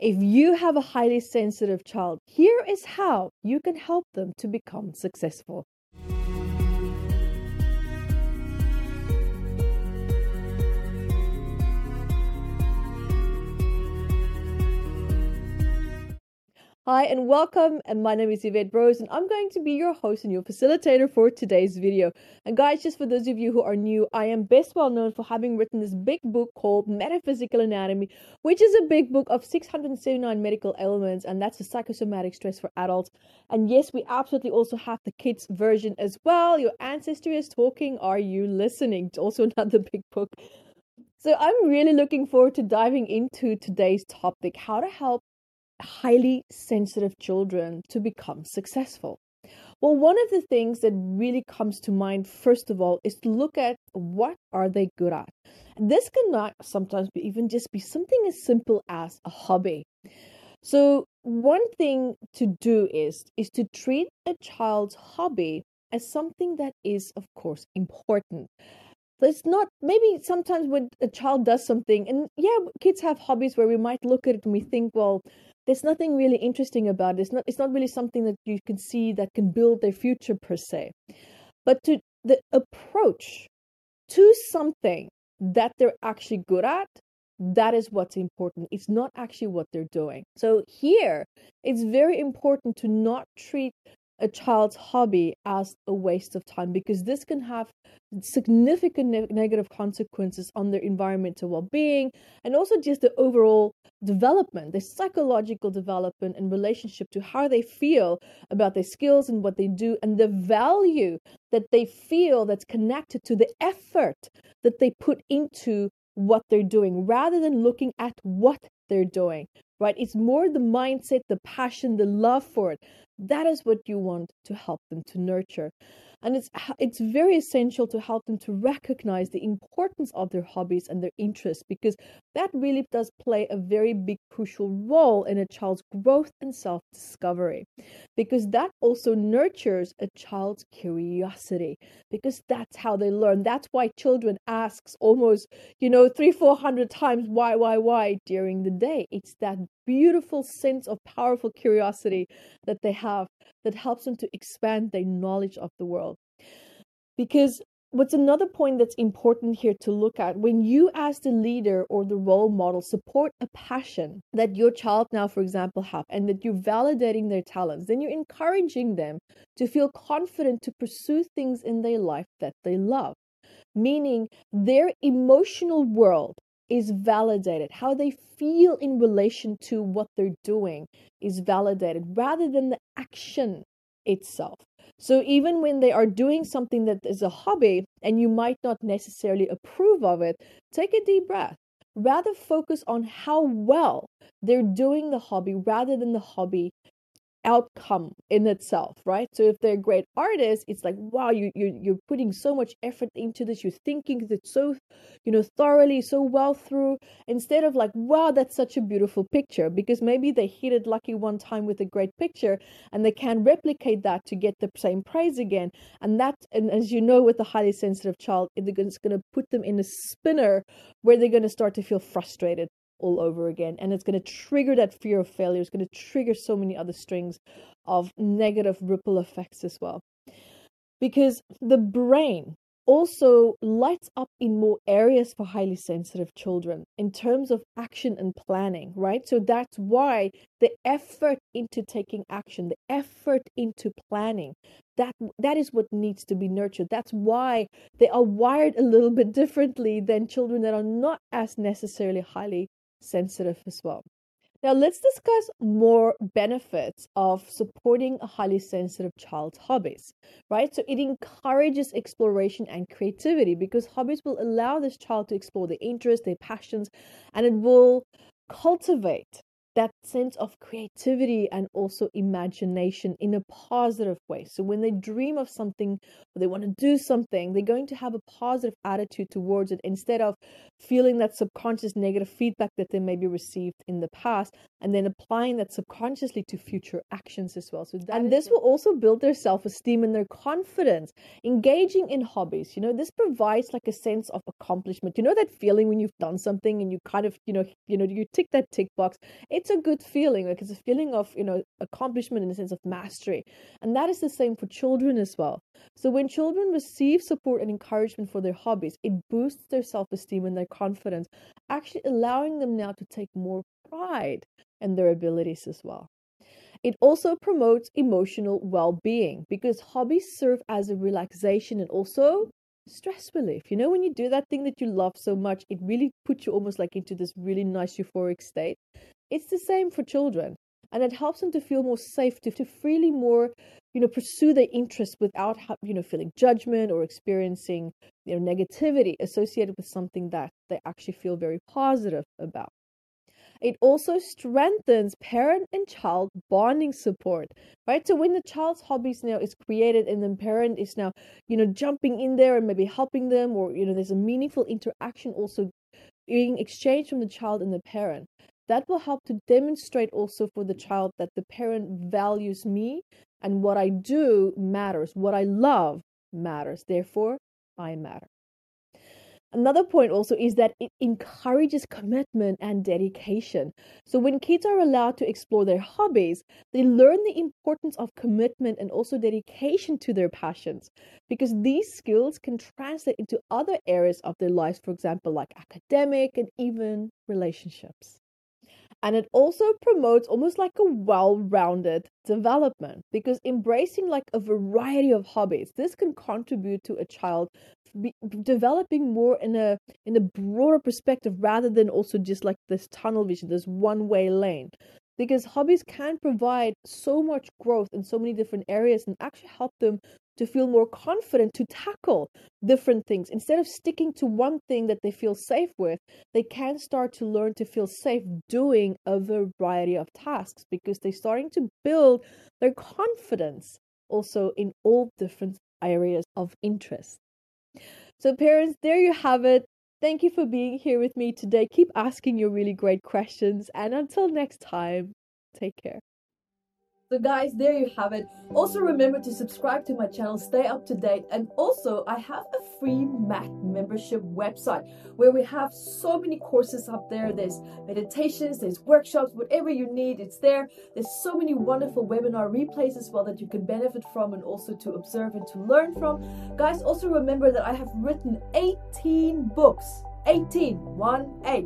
If you have a highly sensitive child, here is how you can help them to become successful. Hi and welcome, and my name is Yvette Rose, and I'm going to be your host and your facilitator for today's video. And guys, just for those of you who are new, I am best well known for having written this big book called Metaphysical Anatomy, which is a big book of 679 medical ailments, and that's a psychosomatic stress for adults. And yes, we absolutely also have the kids version as well. Your ancestry is talking, are you listening? It's also another big book. So I'm really looking forward to diving into today's topic, how to help highly sensitive children to become successful. Well, one of the things that really comes to mind, first of all, is to look at what are they good at. And this cannot sometimes even just be something as simple as a hobby. So one thing to do is to treat a child's hobby as something that is, of course, important. It's not, maybe sometimes when a child does something, and yeah, kids have hobbies where we might look at it and we think, well, there's nothing really interesting about it. It's not really something that you can see that can build their future per se. But to the approach to something that they're actually good at, that is what's important. It's not actually what they're doing. So here, it's very important to not treat a child's hobby as a waste of time, because this can have significant negative consequences on their environmental well-being and also just the overall development, the psychological development and relationship to how they feel about their skills and what they do, and the value that they feel that's connected to the effort that they put into what they're doing, rather than looking at what they're doing, right? It's more the mindset, the passion, the love for it. That is what you want to help them to nurture. And it's very essential to help them to recognize the importance of their hobbies and their interests, because that really does play a very big, crucial role in a child's growth and self-discovery, because that also nurtures a child's curiosity, because that's how they learn. That's why children asks almost, 300-400 times why during the day. It's that beautiful sense of powerful curiosity that they have that helps them to expand their knowledge of the world. Because what's another point that's important here to look at, when you as the leader or the role model support a passion that your child now, for example, have, and that you're validating their talents, then you're encouraging them to feel confident to pursue things in their life that they love. Meaning their emotional world is validated. How they feel in relation to what they're doing is validated, rather than the action itself. So even when they are doing something that is a hobby and you might not necessarily approve of it, take a deep breath. Rather focus on how well they're doing the hobby, rather than the hobby outcome in itself, right? So if they're great artists, it's like, wow, you're putting so much effort into this, you're thinking it so thoroughly, so well through, instead of like, wow, that's such a beautiful picture, because maybe they hit it lucky one time with a great picture and they can replicate that to get the same praise again. And as you know, with a highly sensitive child, it's going to put them in a spinner where they're going to start to feel frustrated all over again, and it's going to trigger that fear of failure. It's going to trigger so many other strings of negative ripple effects as well, because the brain also lights up in more areas for highly sensitive children in terms of action and planning, right? So that's why the effort into taking action, the effort into planning, that is what needs to be nurtured. That's why they are wired a little bit differently than children that are not as necessarily highly sensitive as well. Now let's discuss more benefits of supporting a highly sensitive child's hobbies, right? So it encourages exploration and creativity, because hobbies will allow this child to explore their interests, their passions, and it will cultivate that sense of creativity and also imagination in a positive way. So when they dream of something or they want to do something, they're going to have a positive attitude towards it, instead of feeling that subconscious negative feedback that they maybe received in the past, and then applying that subconsciously to future actions as well. So this will also build their self-esteem and their confidence. Engaging in hobbies, this provides like a sense of accomplishment. That feeling when you've done something and you kind of, you tick that tick box. It it's a good feeling. Like, it's a feeling of, accomplishment in the sense of mastery. And that is the same for children as well. So when children receive support and encouragement for their hobbies, it boosts their self-esteem and their confidence, actually allowing them now to take more pride in their abilities as well. It also promotes emotional well-being because hobbies serve as a relaxation and also stress relief. When you do that thing that you love so much, it really puts you almost like into this really nice euphoric state. It's the same for children, and it helps them to feel more safe, to freely more, pursue their interests without, feeling judgment or experiencing, negativity associated with something that they actually feel very positive about. It also strengthens parent and child bonding support, right? So when the child's hobbies now is created and the parent is now, jumping in there and maybe helping them, or, there's a meaningful interaction also being exchanged from the child and the parent, that will help to demonstrate also for the child that the parent values me and what I do matters, what I love matters, therefore I matter. Another point also is that it encourages commitment and dedication. So when kids are allowed to explore their hobbies, they learn the importance of commitment and also dedication to their passions, because these skills can translate into other areas of their lives, for example, like academic and even relationships. And it also promotes almost like a well-rounded development, because embracing like a variety of hobbies, this can contribute to a child developing more in a broader perspective, rather than also just like this tunnel vision, this one-way lane. Because hobbies can provide so much growth in so many different areas and actually help them to feel more confident to tackle different things. Instead of sticking to one thing that they feel safe with, they can start to learn to feel safe doing a variety of tasks, because they're starting to build their confidence also in all different areas of interest. So parents, there you have it. Thank you for being here with me today. Keep asking your really great questions, and until next time, take care. So guys, there you have it. Also remember to subscribe to my channel, stay up to date. And also I have a free Mac membership website where we have so many courses up there. There's meditations, there's workshops, whatever you need, it's there. There's so many wonderful webinar replays as well that you can benefit from and also to observe and to learn from. Guys, also remember that I have written 18 books. 18, 1-8.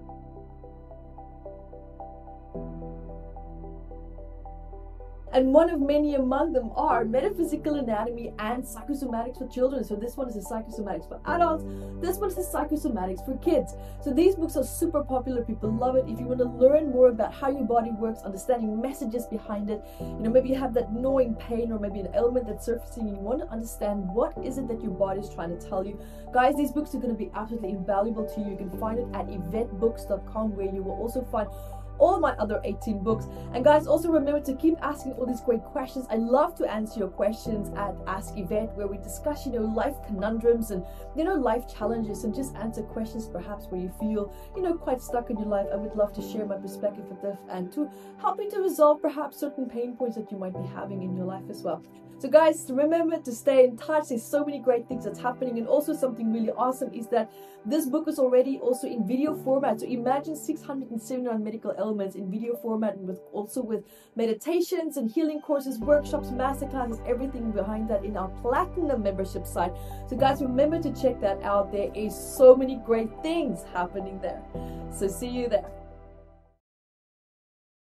And one of many among them are Metaphysical Anatomy and Psychosomatics for Children. So this one is the Psychosomatics for adults. This one is the Psychosomatics for kids. So these books are super popular. People love it. If you want to learn more about how your body works, understanding messages behind it, maybe you have that gnawing pain or maybe an ailment that's surfacing and you want to understand what is it that your body is trying to tell you. Guys, these books are going to be absolutely invaluable to you. You can find it at YvetteBooks.com, where you will also find all my other 18 books. And guys, also remember to keep asking all these great questions. I love to answer your questions at Ask Yvette, where we discuss, life conundrums and, life challenges, and just answer questions perhaps where you feel, quite stuck in your life. I would love to share my perspective with this and to help you to resolve perhaps certain pain points that you might be having in your life as well. So guys, remember to stay in touch. There's so many great things that's happening. And also something really awesome is that this book is already also in video format. So imagine 679 medical elements in video format, and with meditations and healing courses, workshops, masterclasses, everything behind that in our Platinum membership site. So guys, remember to check that out. There is so many great things happening there. So see you there.